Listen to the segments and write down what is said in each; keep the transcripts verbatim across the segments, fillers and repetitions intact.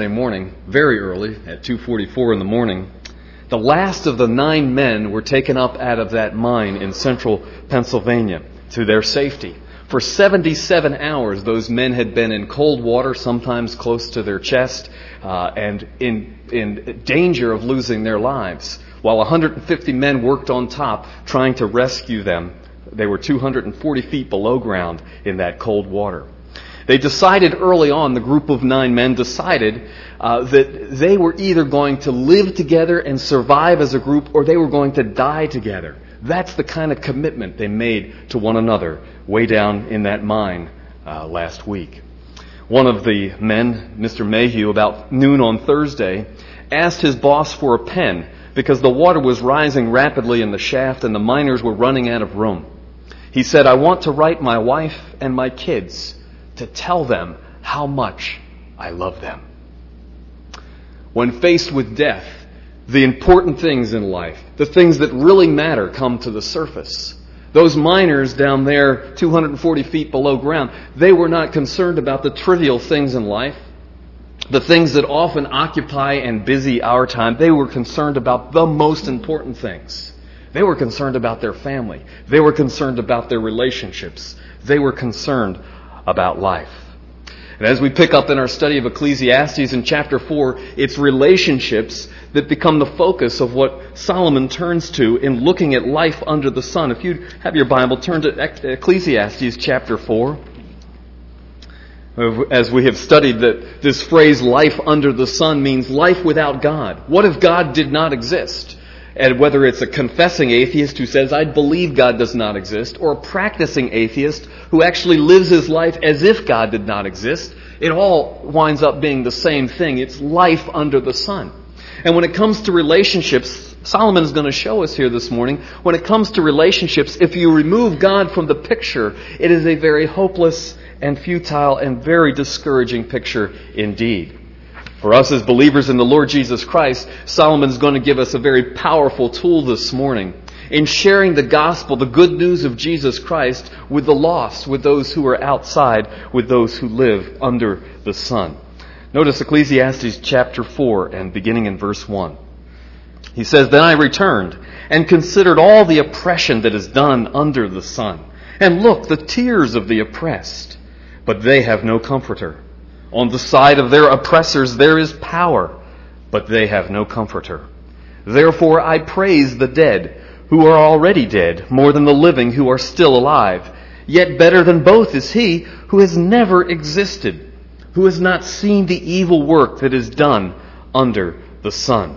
Sunday morning, very early, at two forty-four in the morning, the last of the nine men were taken up out of that mine in central Pennsylvania to their safety. For seventy-seven hours, those men had been in cold water, sometimes close to their chest, uh, and in, in danger of losing their lives. While one hundred fifty men worked on top trying to rescue them, they were two hundred forty feet below ground in that cold water. They decided early on, the group of nine men decided uh, that they were either going to live together and survive as a group, or they were going to die together. That's the kind of commitment they made to one another way down in that mine uh, last week. One of the men, Mister Mayhew, about noon on Thursday, asked his boss for a pen because the water was rising rapidly in the shaft and the miners were running out of room. He said, "I want to write my wife and my kids to tell them how much I love them." When faced with death, the important things in life, the things that really matter, come to the surface. Those miners down there, two hundred forty feet below ground, they were not concerned about the trivial things in life, the things that often occupy and busy our time. They were concerned about the most important things. They were concerned about their family. They were concerned about their relationships. They were concerned about life. And as we pick up in our study of Ecclesiastes in chapter four, it's relationships that become the focus of what Solomon turns to in looking at life under the sun. If you have your Bible, turn to Ecclesiastes chapter four. As we have studied that this phrase, life under the sun, means life without God. What if God did not exist? And whether it's a confessing atheist who says, "I believe God does not exist," or a practicing atheist who actually lives his life as if God did not exist, it all winds up being the same thing. It's life under the sun. And when it comes to relationships, Solomon is going to show us here this morning, when it comes to relationships, if you remove God from the picture, it is a very hopeless and futile and very discouraging picture indeed. For us as believers in the Lord Jesus Christ, Solomon is going to give us a very powerful tool this morning in sharing the gospel, the good news of Jesus Christ, with the lost, with those who are outside, with those who live under the sun. Notice Ecclesiastes chapter four and beginning in verse one. He says, "Then I returned and considered all the oppression that is done under the sun. And look, the tears of the oppressed, but they have no comforter. On the side of their oppressors there is power, but they have no comforter. Therefore I praise the dead, who are already dead, more than the living who are still alive. Yet better than both is he who has never existed, who has not seen the evil work that is done under the sun."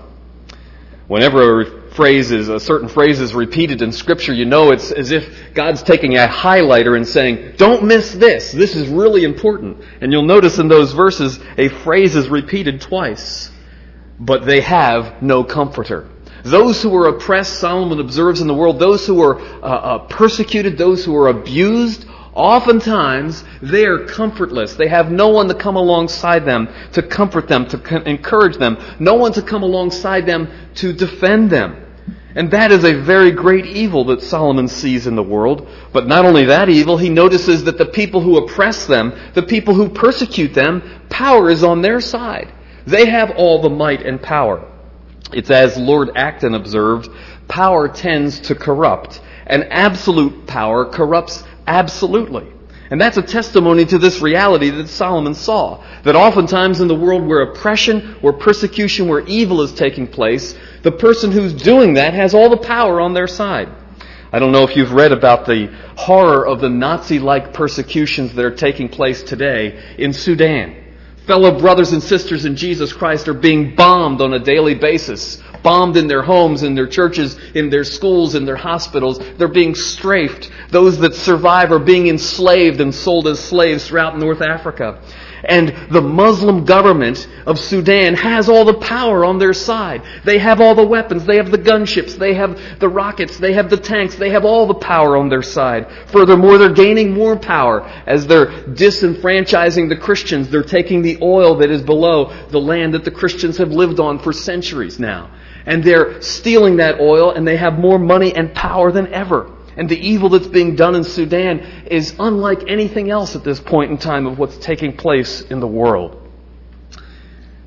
Whenever a phrase is, a certain phrase is repeated in Scripture, you know it's as if God's taking a highlighter and saying, "Don't miss this. This is really important." And you'll notice in those verses, a phrase is repeated twice. But they have no comforter. Those who are oppressed, Solomon observes in the world, those who are uh, uh, persecuted, those who are abused, oftentimes they are comfortless. They have no one to come alongside them to comfort them, to co- encourage them, no one to come alongside them to defend them. And that is a very great evil that Solomon sees in the world. But not only that evil, he notices that the people who oppress them, the people who persecute them, power is on their side. They have all the might and power. It's as Lord Acton observed, power tends to corrupt, and absolute power corrupts absolutely. And that's a testimony to this reality that Solomon saw. That oftentimes in the world where oppression, where persecution, where evil is taking place, the person who's doing that has all the power on their side. I don't know if you've read about the horror of the Nazi-like persecutions that are taking place today in Sudan. Fellow brothers and sisters in Jesus Christ are being bombed on a daily basis. Bombed in their homes, in their churches, in their schools, in their hospitals. They're being strafed. Those that survive are being enslaved and sold as slaves throughout North Africa. And the Muslim government of Sudan has all the power on their side. They have all the weapons. They have the gunships. They have the rockets. They have the tanks. They have all the power on their side. Furthermore, they're gaining more power as they're disenfranchising the Christians. They're taking the oil that is below the land that the Christians have lived on for centuries now. And they're stealing that oil, and they have more money and power than ever. And the evil that's being done in Sudan is unlike anything else at this point in time of what's taking place in the world.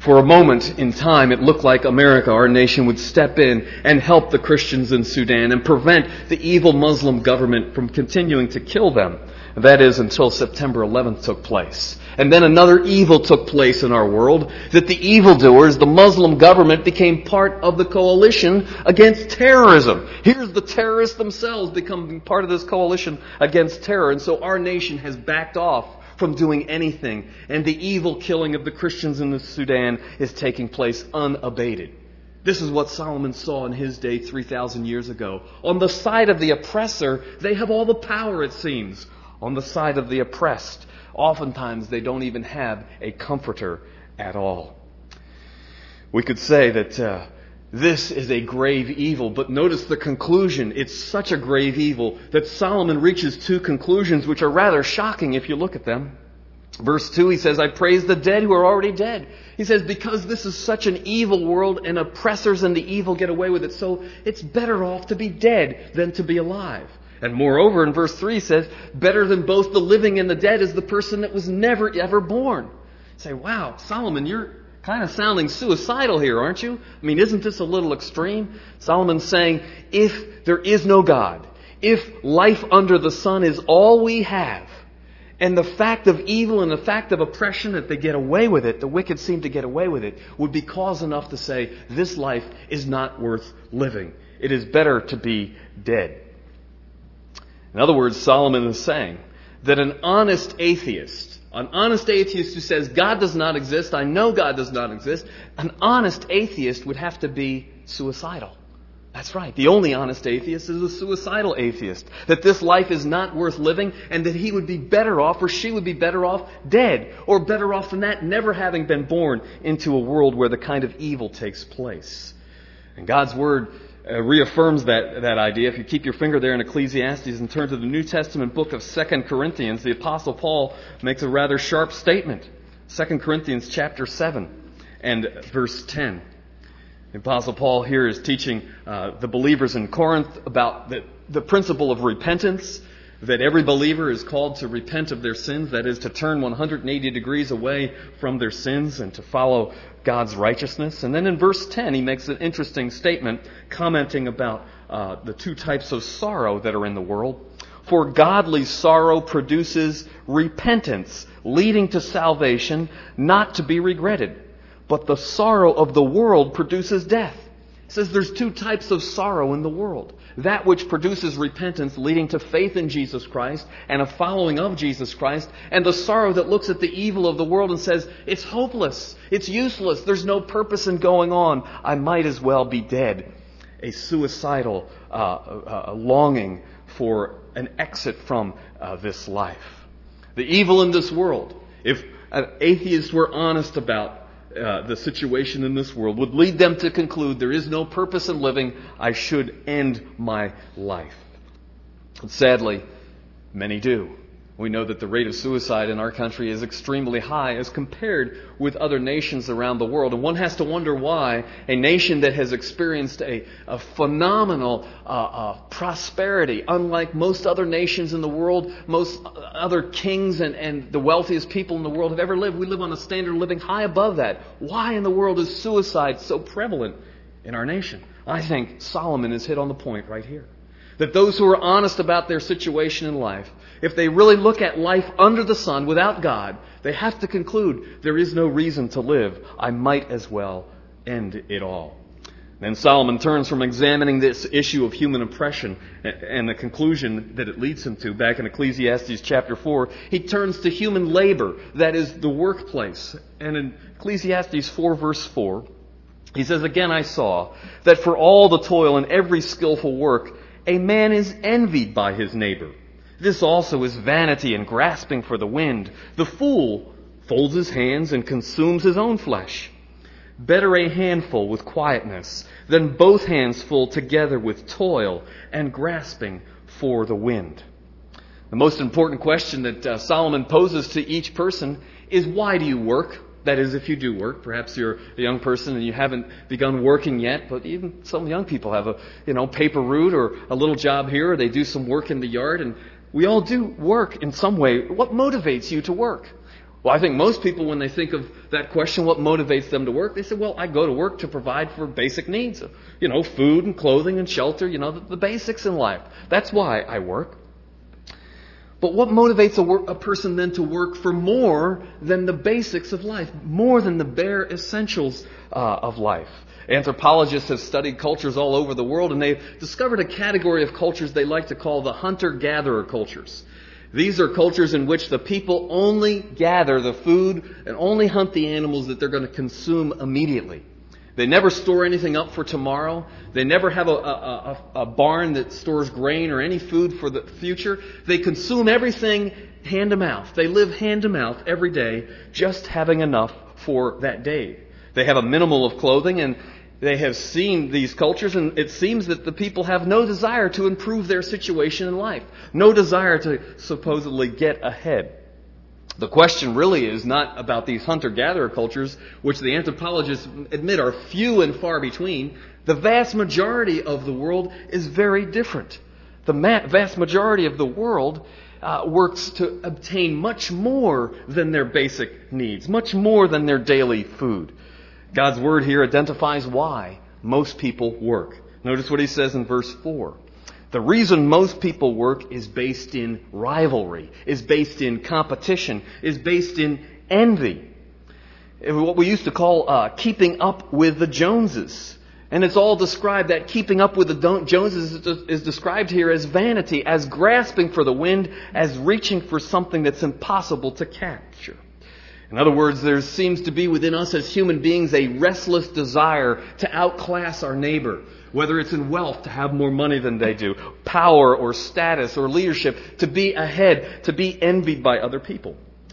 For a moment in time, it looked like America, our nation, would step in and help the Christians in Sudan and prevent the evil Muslim government from continuing to kill them. That is, until September eleventh took place. And then another evil took place in our world, that the evildoers, the Muslim government, became part of the coalition against terrorism. Here's the terrorists themselves becoming part of this coalition against terror. And so our nation has backed off from doing anything. And the evil killing of the Christians in the Sudan is taking place unabated. This is what Solomon saw in his day three thousand years ago. On the side of the oppressor, they have all the power, it seems. On the side of the oppressed, oftentimes they don't even have a comforter at all. We could say that uh, this is a grave evil, but notice the conclusion. It's such a grave evil that Solomon reaches two conclusions which are rather shocking if you look at them. Verse two, he says, I praise the dead who are already dead. He says, because this is such an evil world and oppressors and the evil get away with it, so it's better off to be dead than to be alive. And moreover, in verse three, he says, better than both the living and the dead is the person that was never ever born. You say, wow, Solomon, you're kind of sounding suicidal here, aren't you? I mean, isn't this a little extreme? Solomon's saying, if there is no God, if life under the sun is all we have, and the fact of evil and the fact of oppression that they get away with it, the wicked seem to get away with it, would be cause enough to say, this life is not worth living. It is better to be dead. In other words, Solomon is saying that an honest atheist, an honest atheist who says God does not exist, I know God does not exist, an honest atheist would have to be suicidal. That's right. The only honest atheist is a suicidal atheist. That this life is not worth living and that he would be better off or she would be better off dead, or better off than that, never having been born into a world where the kind of evil takes place. And God's Word Uh, reaffirms that, that idea. If you keep your finger there in Ecclesiastes and turn to the New Testament book of Second Corinthians, the Apostle Paul makes a rather sharp statement. Second Corinthians chapter seven and verse ten. The Apostle Paul here is teaching uh, the believers in Corinth about the, the principle of repentance, that every believer is called to repent of their sins, that is, to turn one hundred eighty degrees away from their sins and to follow God's righteousness. And then in verse ten, he makes an interesting statement commenting about uh, the two types of sorrow that are in the world. For godly sorrow produces repentance, leading to salvation, not to be regretted. But the sorrow of the world produces death. It says there's two types of sorrow in the world. That which produces repentance leading to faith in Jesus Christ and a following of Jesus Christ, and the sorrow that looks at the evil of the world and says, it's hopeless, it's useless, there's no purpose in going on, I might as well be dead. A suicidal uh, uh, longing for an exit from uh, this life. The evil in this world, if an atheist were honest about Uh, the situation in this world, would lead them to conclude there is no purpose in living, I should end my life. And sadly, many do. We know that the rate of suicide in our country is extremely high as compared with other nations around the world. And one has to wonder why a nation that has experienced a, a phenomenal uh, uh, prosperity, unlike most other nations in the world, most other kings and, and the wealthiest people in the world have ever lived. We live on a standard of living high above that. Why in the world is suicide so prevalent in our nation? I think Solomon has hit on the point right here. That those who are honest about their situation in life, if they really look at life under the sun without God, they have to conclude there is no reason to live. I might as well end it all. Then Solomon turns from examining this issue of human oppression and the conclusion that it leads him to back in Ecclesiastes chapter four. He turns to human labor, that is the workplace. And in Ecclesiastes four verse four, he says, again I saw that for all the toil and every skillful work, a man is envied by his neighbor. This also is vanity and grasping for the wind. The fool folds his hands and consumes his own flesh. Better a handful with quietness than both hands full together with toil and grasping for the wind. The most important question that uh, Solomon poses to each person is, why do you work? That is, if you do work. Perhaps you're a young person and you haven't begun working yet, but even some young people have a, you know, paper route or a little job here, or they do some work in the yard, and we all do work in some way. What motivates you to work? Well, I think most people, when they think of that question, what motivates them to work, they say, well, I go to work to provide for basic needs. You know, food and clothing and shelter, you know, the, the basics in life. That's why I work. But what motivates a, work, a person then to work for more than the basics of life, more than the bare essentials uh, of life? Anthropologists have studied cultures all over the world, and they've discovered a category of cultures they like to call the hunter-gatherer cultures. These are cultures in which the people only gather the food and only hunt the animals that they're going to consume immediately. They never store anything up for tomorrow. They never have a, a, a, a barn that stores grain or any food for the future. They consume everything hand to mouth. They live hand to mouth every day, just having enough for that day. They have a minimal of clothing, and they have seen these cultures, and it seems that the people have no desire to improve their situation in life. No desire to supposedly get ahead. The question really is not about these hunter-gatherer cultures, which the anthropologists admit are few and far between. The vast majority of the world is very different. The ma- vast majority of the world uh, works to obtain much more than their basic needs, much more than their daily food. God's Word here identifies why most people work. Notice what He says in verse four. The reason most people work is based in rivalry, is based in competition, is based in envy. What we used to call uh, keeping up with the Joneses. And it's all described, that keeping up with the Joneses is described here as vanity, as grasping for the wind, as reaching for something that's impossible to capture. In other words, there seems to be within us as human beings a restless desire to outclass our neighbor, whether it's in wealth, to have more money than they do, power or status or leadership, to be ahead, to be envied by other people.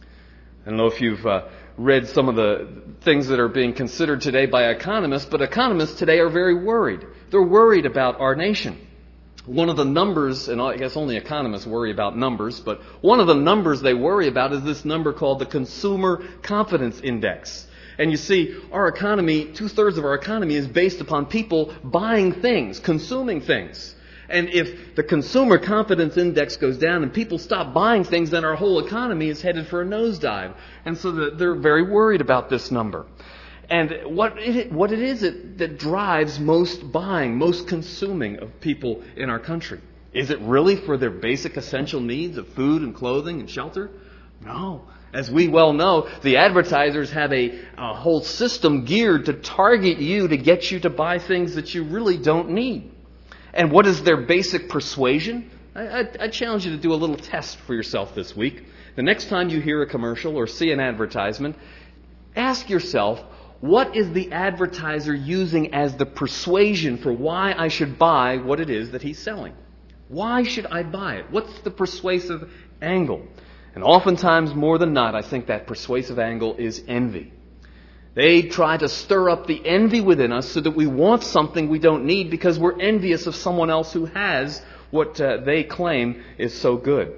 I don't know if you've uh, read some of the things that are being considered today by economists, but economists today are very worried. They're worried about our nation. One of the numbers, and I guess only economists worry about numbers, but one of the numbers they worry about is this number called the Consumer Confidence Index. And you see, our economy, two-thirds of our economy is based upon people buying things, consuming things. And if the Consumer Confidence Index goes down and people stop buying things, then our whole economy is headed for a nosedive. And so they're very worried about this number. And what it, what it is it, that drives most buying, most consuming of people in our country? Is it really for their basic essential needs of food and clothing and shelter? No. As we well know, the advertisers have a, a whole system geared to target you to get you to buy things that you really don't need. And what is their basic persuasion? I, I, I challenge you to do a little test for yourself this week. The next time you hear a commercial or see an advertisement, ask yourself, what is the advertiser using as the persuasion for why I should buy what it is that he's selling? Why should I buy it? What's the persuasive angle? And oftentimes, more than not, I think that persuasive angle is envy. They try to stir up the envy within us so that we want something we don't need because we're envious of someone else who has what uh, they claim is so good.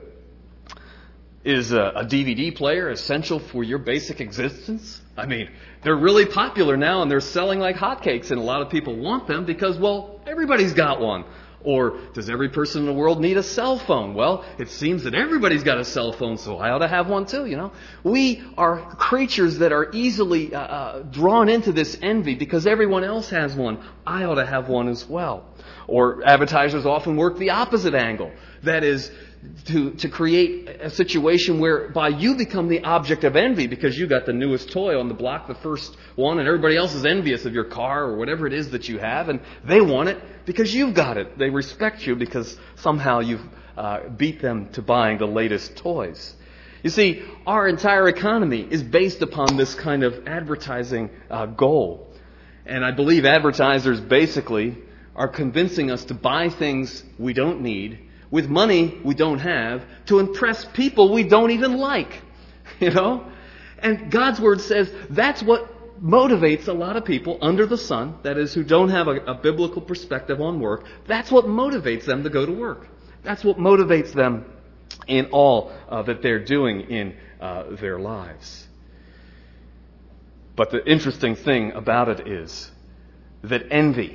Is a, a D V D player essential for your basic existence? I mean, they're really popular now and they're selling like hotcakes, and a lot of people want them because, well, everybody's got one. Or does every person in the world need a cell phone? Well, it seems that everybody's got a cell phone, so I ought to have one too, you know. We are creatures that are easily uh, uh, drawn into this envy because everyone else has one. I ought to have one as well. Or advertisers often work the opposite angle. That is, to, to create a situation whereby you become the object of envy because you got the newest toy on the block, the first one, and everybody else is envious of your car or whatever it is that you have, and they want it because you've got it. They respect you because somehow you've uh, beat them to buying the latest toys. You see, our entire economy is based upon this kind of advertising uh, goal. And I believe advertisers basically are convincing us to buy things we don't need with money we don't have to impress people we don't even like. You know? And God's Word says that's what motivates a lot of people under the sun, that is, who don't have a, a biblical perspective on work. That's what motivates them to go to work. That's what motivates them in all uh, that they're doing in uh, their lives. But the interesting thing about it is that envy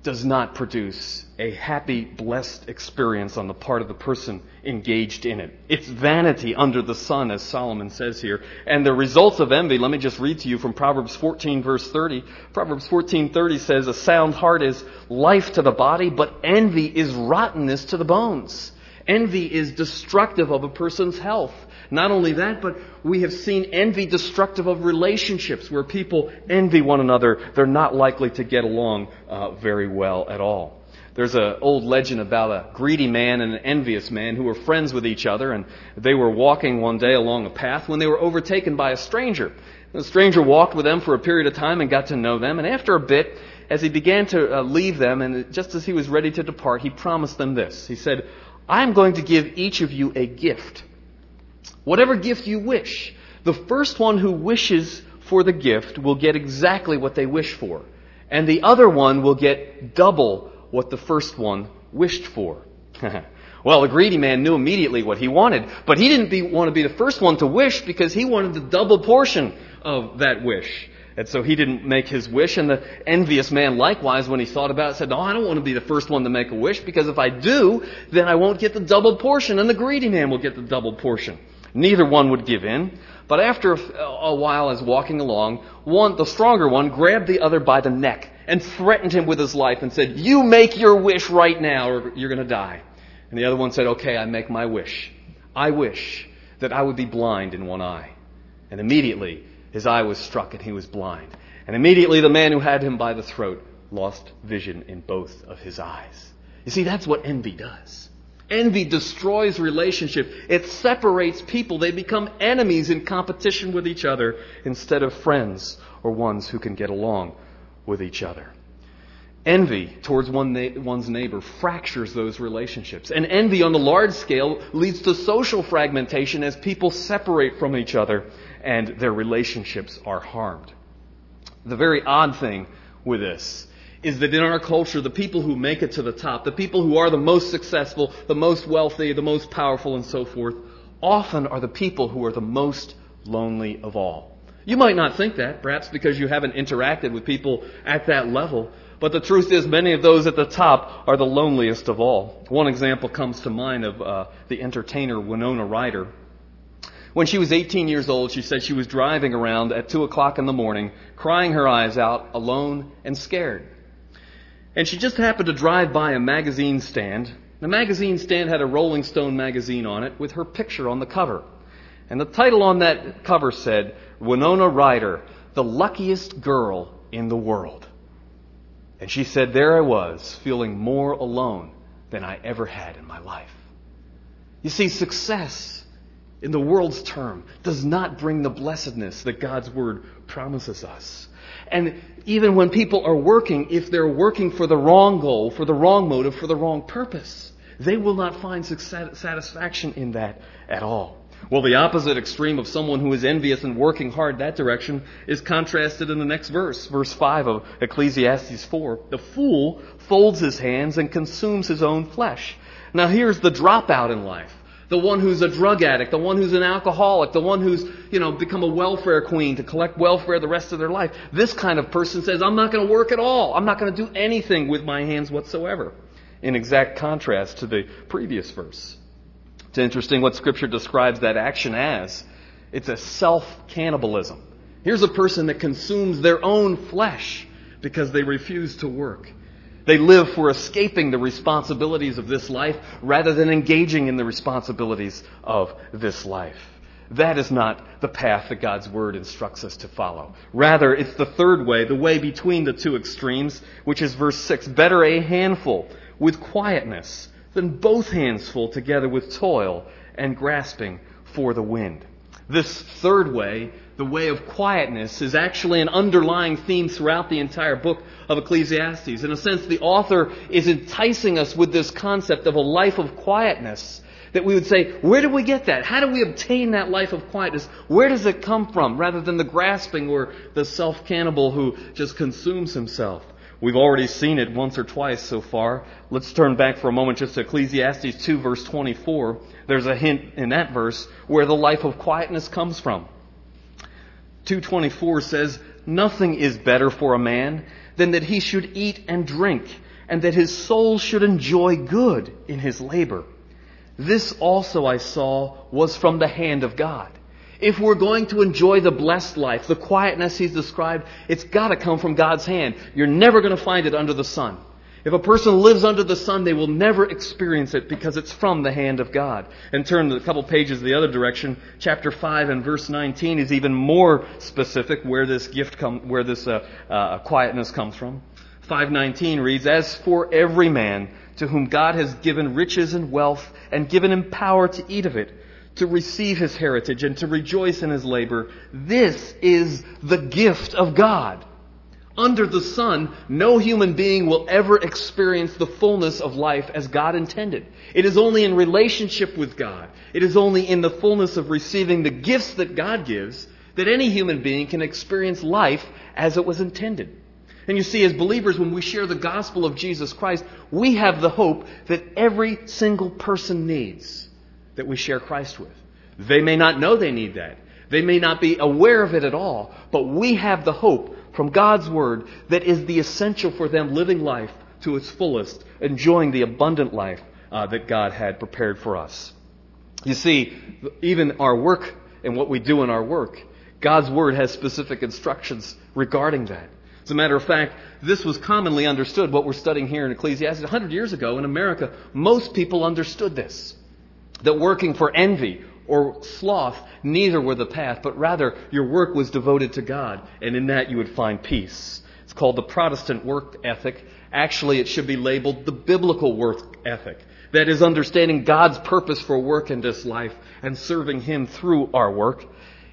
does not produce a happy, blessed experience on the part of the person engaged in it. It's vanity under the sun, as Solomon says here. And the results of envy, let me just read to you from Proverbs fourteen, verse thirty. Proverbs fourteen thirty says, a sound heart is life to the body, but envy is rottenness to the bones. Envy is destructive of a person's health. Not only that, but we have seen envy destructive of relationships where people envy one another. They're not likely to get along uh, very well at all. There's an old legend about a greedy man and an envious man who were friends with each other, and they were walking one day along a path when they were overtaken by a stranger. The stranger walked with them for a period of time and got to know them, and after a bit, as he began to uh, leave them, and just as he was ready to depart, he promised them this. He said, I'm going to give each of you a gift. Whatever gift you wish. The first one who wishes for the gift will get exactly what they wish for. And the other one will get double what the first one wished for. Well, the greedy man knew immediately what he wanted, but he didn't be, want to be the first one to wish because he wanted the double portion of that wish. And so he didn't make his wish, and the envious man likewise, when he thought about it, said, no, I don't want to be the first one to make a wish, because if I do, then I won't get the double portion, and the greedy man will get the double portion. Neither one would give in, but after a, a while as walking along, one, the stronger one, grabbed the other by the neck and threatened him with his life and said, you make your wish right now or you're going to die. And the other one said, okay, I make my wish. I wish that I would be blind in one eye. And immediately his eye was struck and he was blind. And immediately the man who had him by the throat lost vision in both of his eyes. You see, that's what envy does. Envy destroys relationship. It separates people. They become enemies in competition with each other instead of friends or ones who can get along with each other. Envy towards one na- one's neighbor fractures those relationships. And envy on the large scale leads to social fragmentation as people separate from each other and their relationships are harmed. The very odd thing with this is that in our culture, the people who make it to the top, the people who are the most successful, the most wealthy, the most powerful, and so forth, often are the people who are the most lonely of all. You might not think that, perhaps because you haven't interacted with people at that level, but the truth is many of those at the top are the loneliest of all. One example comes to mind of uh, the entertainer Winona Ryder. When she was eighteen years old, she said she was driving around at two o'clock in the morning, crying her eyes out, alone and scared. And she just happened to drive by a magazine stand. The magazine stand had a Rolling Stone magazine on it with her picture on the cover. And the title on that cover said, Winona Ryder, the luckiest girl in the world. And she said, there I was, feeling more alone than I ever had in my life. You see, success in the world's term does not bring the blessedness that God's Word promises us. And even when people are working, if they're working for the wrong goal, for the wrong motive, for the wrong purpose, they will not find satisfaction in that at all. Well, the opposite extreme of someone who is envious and working hard that direction is contrasted in the next verse, verse five of Ecclesiastes four. The fool folds his hands and consumes his own flesh. Now here's the dropout in life. The one who's a drug addict, the one who's an alcoholic, the one who's, you know, become a welfare queen to collect welfare the rest of their life. This kind of person says, I'm not going to work at all. I'm not going to do anything with my hands whatsoever. In exact contrast to the previous verse. It's interesting what Scripture describes that action as. It's a self-cannibalism. Here's a person that consumes their own flesh because they refuse to work. They live for escaping the responsibilities of this life rather than engaging in the responsibilities of this life. That is not the path that God's Word instructs us to follow. Rather, it's the third way, the way between the two extremes, which is verse six. Better a handful with quietness than both hands full together with toil and grasping for the wind. This third way, the way of quietness, is actually an underlying theme throughout the entire book of Ecclesiastes. In a sense, the author is enticing us with this concept of a life of quietness, that we would say, where do we get that? How do we obtain that life of quietness? Where does it come from? Rather than the grasping or the self-cannibal who just consumes himself. We've already seen it once or twice so far. Let's turn back for a moment just to Ecclesiastes two, verse twenty-four. There's a hint in that verse where the life of quietness comes from. two twenty-four says, nothing is better for a man than that he should eat and drink and that his soul should enjoy good in his labor. This also I saw was from the hand of God. If we're going to enjoy the blessed life, the quietness he's described, it's got to come from God's hand. You're never going to find it under the sun. If a person lives under the sun, they will never experience it because it's from the hand of God. And turn a couple pages the other direction. Chapter five and verse nineteen is even more specific where this gift come, where this uh, uh, quietness comes from. five nineteen reads, "As for every man to whom God has given riches and wealth and given him power to eat of it, to receive his heritage and to rejoice in his labor, this is the gift of God." Under the sun, no human being will ever experience the fullness of life as God intended. It is only in relationship with God, it is only in the fullness of receiving the gifts that God gives, that any human being can experience life as it was intended. And you see, as believers, when we share the gospel of Jesus Christ, we have the hope that every single person needs, that we share Christ with. They may not know they need that. They may not be aware of it at all, but we have the hope from God's Word that is the essential for them living life to its fullest, enjoying the abundant life uh, that God had prepared for us. You see, even our work and what we do in our work, God's Word has specific instructions regarding that. As a matter of fact, this was commonly understood, what we're studying here in Ecclesiastes. A hundred years ago in America, most people understood this, that working for envy or sloth, neither were the path, but rather your work was devoted to God, and in that you would find peace. It's called the Protestant work ethic. Actually, it should be labeled the biblical work ethic. That is, understanding God's purpose for work in this life and serving Him through our work.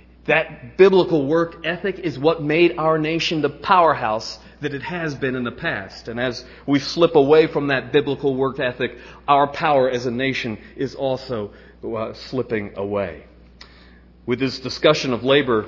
That biblical work ethic is what made our nation the powerhouse that it has been in the past. And as we slip away from that biblical work ethic, our power as a nation is also uh, slipping away. With this discussion of labor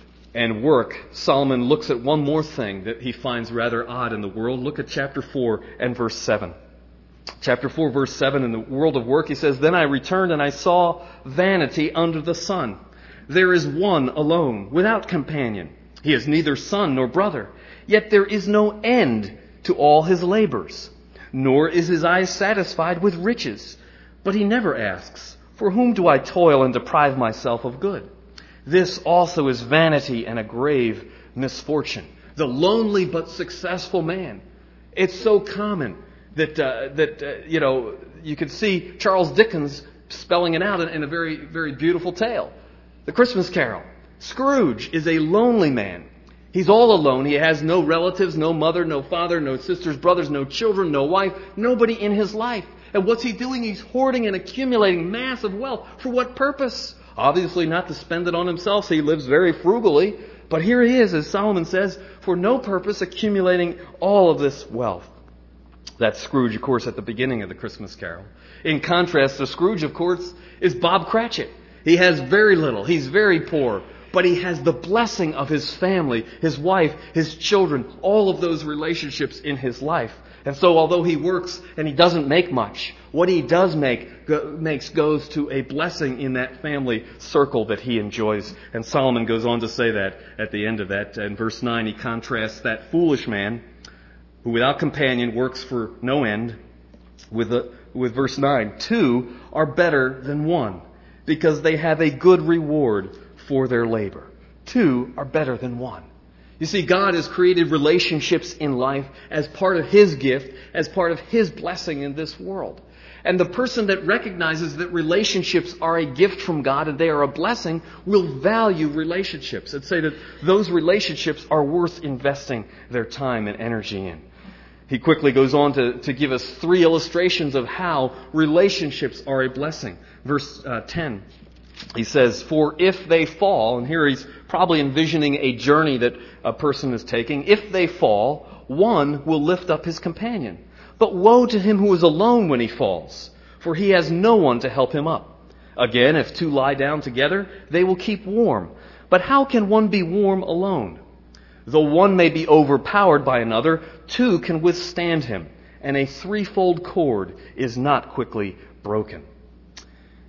and work, Solomon looks at one more thing that he finds rather odd in the world. Look at chapter four and verse seven. Chapter four, verse seven, in the world of work, he says, "Then I returned and I saw vanity under the sun. There is one alone, without companion. He has neither son nor brother. Yet there is no end to all his labors. Nor is his eye satisfied with riches. But he never asks, for whom do I toil and deprive myself of good? This also is vanity and a grave misfortune." The lonely but successful man. It's so common that, uh, that uh, you know, you could see Charles Dickens spelling it out in, in a very, very beautiful tale. The Christmas Carol. Scrooge is a lonely man. He's all alone. He has no relatives, no mother, no father, no sisters, brothers, no children, no wife, nobody in his life. And what's he doing? He's hoarding and accumulating massive wealth. For what purpose? Obviously not to spend it on himself, so he lives very frugally. But here he is, as Solomon says, for no purpose, accumulating all of this wealth. That's Scrooge, of course, at the beginning of the Christmas Carol. In contrast to Scrooge, of course, is Bob Cratchit. He has very little. He's very poor. But he has the blessing of his family, his wife, his children, all of those relationships in his life. And so although he works and he doesn't make much, what he does make go, makes goes to a blessing in that family circle that he enjoys. And Solomon goes on to say that at the end of that. In verse nine, he contrasts that foolish man who without companion works for no end with, the, with verse nine. Two are better than one, because they have a good reward for their labor. Two are better than one. You see, God has created relationships in life as part of His gift, as part of His blessing in this world. And the person that recognizes that relationships are a gift from God and they are a blessing will value relationships and say that those relationships are worth investing their time and energy in. He quickly goes on to, to give us three illustrations of how relationships are a blessing. Verse uh, ten, he says, "For if they fall," and here he's probably envisioning a journey that a person is taking, "if they fall, one will lift up his companion. But woe to him who is alone when he falls, for he has no one to help him up. Again, if two lie down together, they will keep warm. But how can one be warm alone? Though one may be overpowered by another, two can withstand him, and a threefold cord is not quickly broken."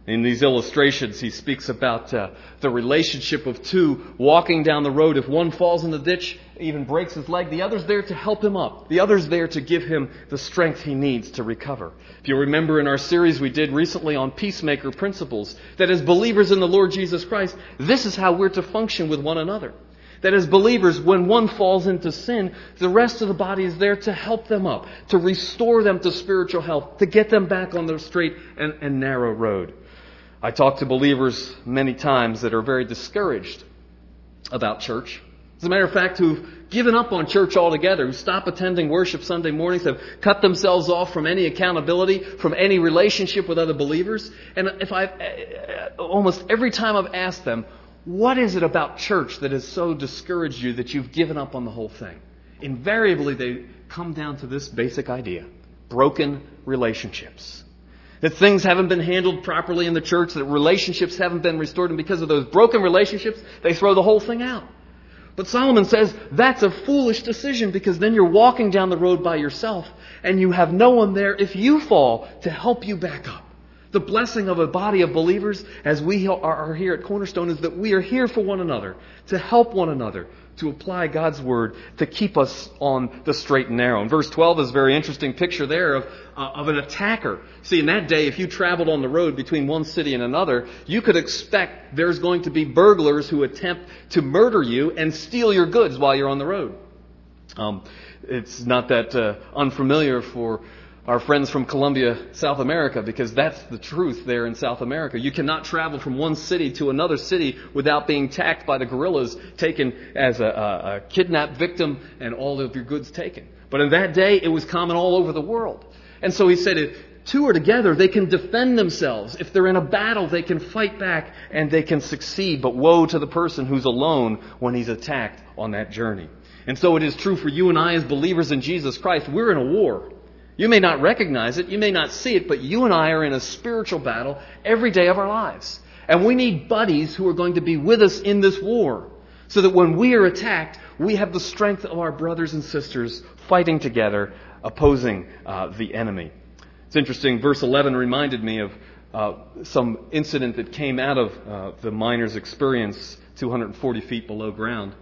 In these illustrations, he speaks about uh, the relationship of two walking down the road. If one falls in the ditch, even breaks his leg, the other's there to help him up. The other's there to give him the strength he needs to recover. If you remember in our series we did recently on peacemaker principles, that as believers in the Lord Jesus Christ, this is how we're to function with one another. That as believers, when one falls into sin, the rest of the body is there to help them up, to restore them to spiritual health, to get them back on the straight and, and narrow road. I talk to believers many times that are very discouraged about church. As a matter of fact, who've given up on church altogether, who stop attending worship Sunday mornings, have cut themselves off from any accountability, from any relationship with other believers. And if I, almost every time I've asked them, what is it about church that has so discouraged you that you've given up on the whole thing? Invariably, they come down to this basic idea: broken relationships. That things haven't been handled properly in the church, that relationships haven't been restored, and because of those broken relationships, they throw the whole thing out. But Solomon says that's a foolish decision, because then you're walking down the road by yourself, and you have no one there if you fall to help you back up. The blessing of a body of believers, as we are here at Cornerstone, is that we are here for one another, to help one another, to apply God's Word, to keep us on the straight and narrow. And verse twelve is a very interesting picture there of, uh, of an attacker. See, in that day, if you traveled on the road between one city and another, you could expect there's going to be burglars who attempt to murder you and steal your goods while you're on the road. Um, it's not that uh, unfamiliar for our friends from Colombia, South America, because that's the truth there in South America. You cannot travel from one city to another city without being attacked by the guerrillas, taken as a, a, a kidnapped victim, and all of your goods taken. But in that day, it was common all over the world. And so he said, if two are together, they can defend themselves. If they're in a battle, they can fight back and they can succeed. But woe to the person who's alone when he's attacked on that journey. And so it is true for you and I as believers in Jesus Christ. We're in a war. You may not recognize it, you may not see it, but you and I are in a spiritual battle every day of our lives. And we need buddies who are going to be with us in this war, so that when we are attacked, we have the strength of our brothers and sisters fighting together, opposing uh, the enemy. It's interesting, verse eleven reminded me of uh, some incident that came out of uh, the miners' experience two hundred forty feet below ground.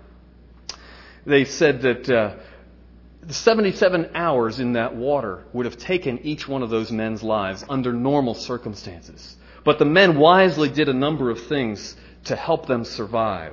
They said that Uh, The seventy-seven hours in that water would have taken each one of those men's lives under normal circumstances. But the men wisely did a number of things to help them survive.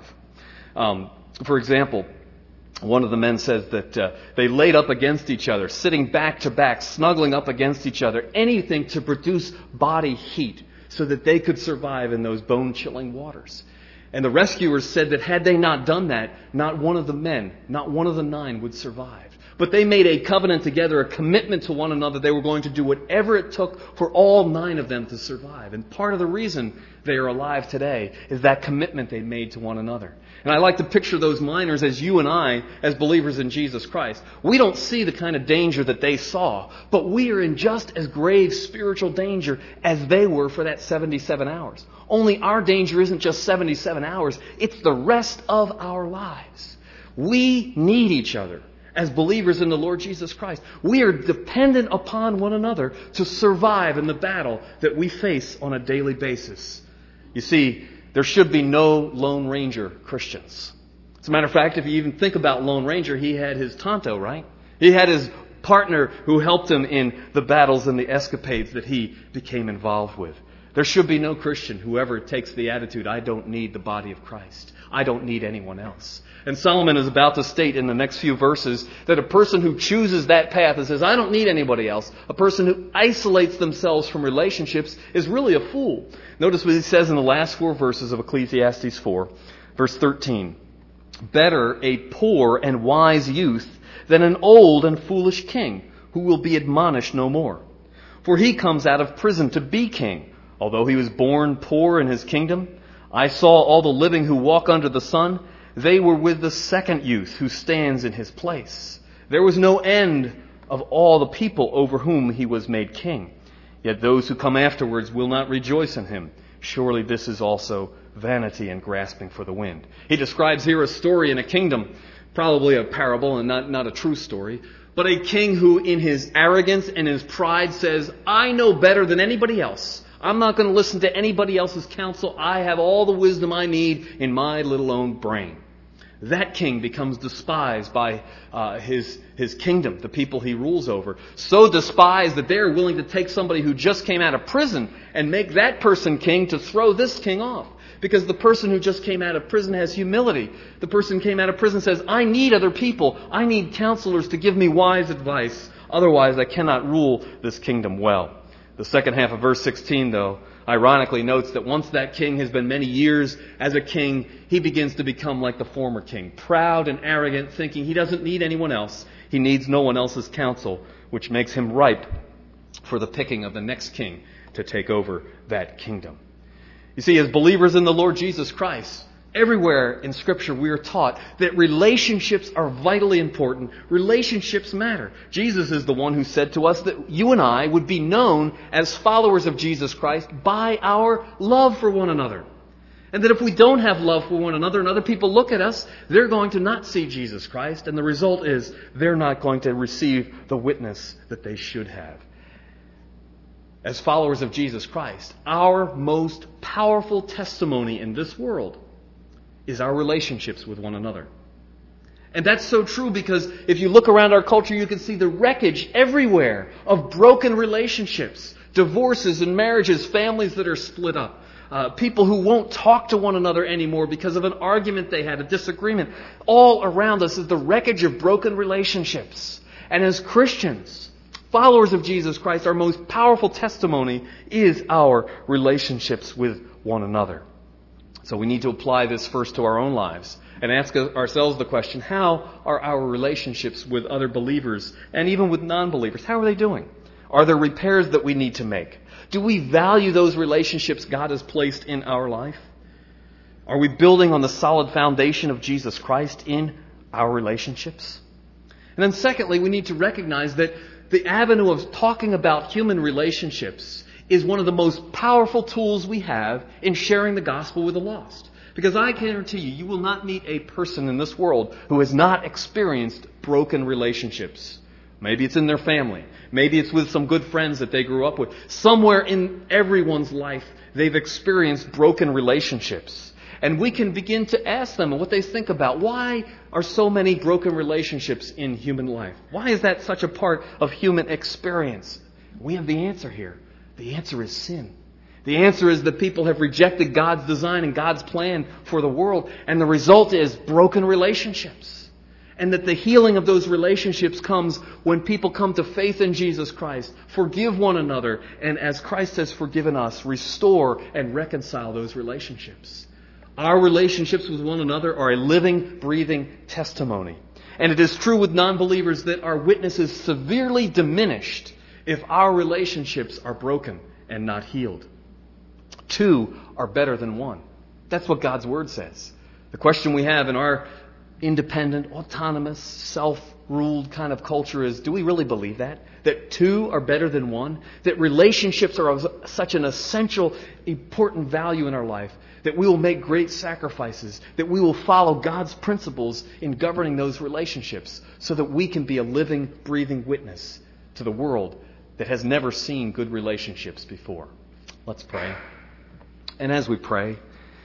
Um, for example, one of the men says that uh, they laid up against each other, sitting back to back, snuggling up against each other, anything to produce body heat so that they could survive in those bone-chilling waters. And the rescuers said that had they not done that, not one of the men, not one of the nine would survive. But they made a covenant together, a commitment to one another. They were going to do whatever it took for all nine of them to survive. And part of the reason they are alive today is that commitment they made to one another. And I like to picture those miners as you and I, as believers in Jesus Christ. We don't see the kind of danger that they saw, but we are in just as grave spiritual danger as they were for that seventy-seven hours. Only our danger isn't just seventy-seven hours, it's the rest of our lives. We need each other. As believers in the Lord Jesus Christ, we are dependent upon one another to survive in the battle that we face on a daily basis. You see, there should be no Lone Ranger Christians. As a matter of fact, if you even think about Lone Ranger, he had his Tonto, right? He had his partner who helped him in the battles and the escapades that he became involved with. There should be no Christian who ever takes the attitude, I don't need the body of Christ. I don't need anyone else. And Solomon is about to state in the next few verses that a person who chooses that path and says, I don't need anybody else, a person who isolates themselves from relationships is really a fool. Notice what he says in the last four verses of Ecclesiastes four, verse thirteen. Better a poor and wise youth than an old and foolish king who will be admonished no more. For he comes out of prison to be king. Although he was born poor in his kingdom, I saw all the living who walk under the sun. They were with the second youth who stands in his place. There was no end of all the people over whom he was made king. Yet those who come afterwards will not rejoice in him. Surely this is also vanity and grasping for the wind. He describes here a story in a kingdom, probably a parable and not, not a true story, but a king who in his arrogance and his pride says, I know better than anybody else. I'm not going to listen to anybody else's counsel. I have all the wisdom I need in my little own brain. That king becomes despised by uh, his his kingdom, the people he rules over. So despised that they're willing to take somebody who just came out of prison and make that person king to throw this king off. Because the person who just came out of prison has humility. The person who came out of prison says, I need other people. I need counselors to give me wise advice. Otherwise, I cannot rule this kingdom well. The second half of verse sixteen, though, ironically notes that once that king has been many years as a king, he begins to become like the former king, proud and arrogant, thinking he doesn't need anyone else. He needs no one else's counsel, which makes him ripe for the picking of the next king to take over that kingdom. You see, as believers in the Lord Jesus Christ, everywhere in Scripture we are taught that relationships are vitally important. Relationships matter. Jesus is the one who said to us that you and I would be known as followers of Jesus Christ by our love for one another. And that if we don't have love for one another and other people look at us, they're going to not see Jesus Christ. And the result is they're not going to receive the witness that they should have. As followers of Jesus Christ, our most powerful testimony in this world is our relationships with one another. And that's so true because if you look around our culture, you can see the wreckage everywhere of broken relationships, divorces and marriages, families that are split up, uh, people who won't talk to one another anymore because of an argument they had, a disagreement. All around us is the wreckage of broken relationships. And as Christians, followers of Jesus Christ, our most powerful testimony is our relationships with one another. So we need to apply this first to our own lives and ask ourselves the question, how are our relationships with other believers and even with non-believers? How are they doing? Are there repairs that we need to make? Do we value those relationships God has placed in our life? Are we building on the solid foundation of Jesus Christ in our relationships? And then secondly, we need to recognize that the avenue of talking about human relationships is one of the most powerful tools we have in sharing the gospel with the lost. Because I guarantee you, you will not meet a person in this world who has not experienced broken relationships. Maybe it's in their family. Maybe it's with some good friends that they grew up with. Somewhere in everyone's life, they've experienced broken relationships. And we can begin to ask them what they think about. Why are so many broken relationships in human life? Why is that such a part of human experience? We have the answer here. The answer is sin. The answer is that people have rejected God's design and God's plan for the world. And the result is broken relationships. And that the healing of those relationships comes when people come to faith in Jesus Christ, forgive one another, and as Christ has forgiven us, restore and reconcile those relationships. Our relationships with one another are a living, breathing testimony. And it is true with non-believers that our witness is severely diminished if our relationships are broken and not healed. Two are better than one. That's what God's Word says. The question we have in our independent, autonomous, self-ruled kind of culture is, do we really believe that? That two are better than one? That relationships are of such an essential, important value in our life that we will make great sacrifices, that we will follow God's principles in governing those relationships so that we can be a living, breathing witness to the world that has never seen good relationships before. Let's pray. And as we pray,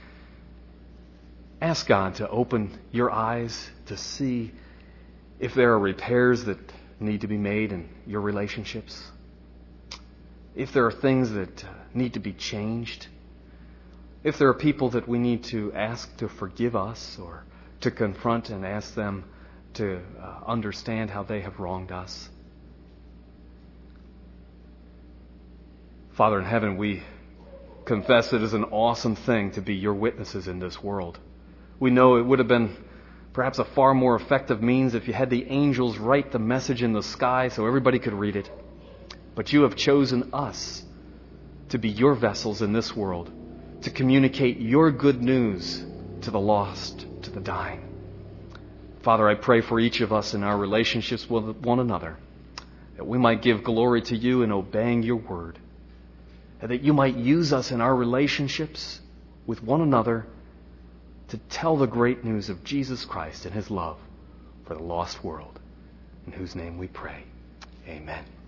ask God to open your eyes to see if there are repairs that need to be made in your relationships. If there are things that need to be changed. If there are people that we need to ask to forgive us or to confront and ask them to uh, understand how they have wronged us. Father in heaven, we confess it is an awesome thing to be your witnesses in this world. We know it would have been perhaps a far more effective means if you had the angels write the message in the sky so everybody could read it. But you have chosen us to be your vessels in this world, to communicate your good news to the lost, to the dying. Father, I pray for each of us in our relationships with one another, that we might give glory to you in obeying your word, and that you might use us in our relationships with one another to tell the great news of Jesus Christ and his love for the lost world, in whose name we pray. Amen.